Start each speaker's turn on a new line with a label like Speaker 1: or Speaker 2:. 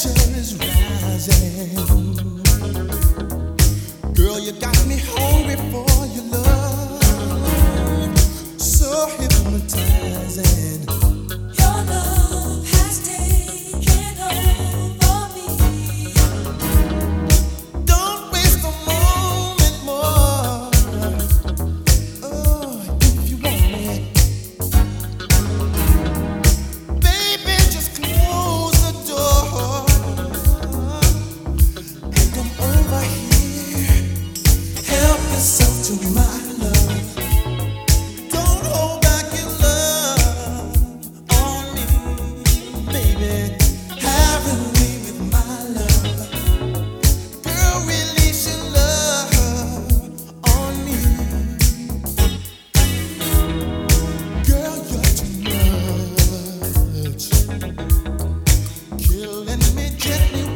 Speaker 1: is rising. Girl, you got me hungry for your love, so hypnotizing.
Speaker 2: Your love has taken over me.
Speaker 1: Don't waste a moment more. Oh, if you want me, baby, just close the door and come over here. Help yourself to my love. Don't hold back your love on me, baby. Have your way with my love. Girl, release your love on me. Girl, you're too much. Killing me gently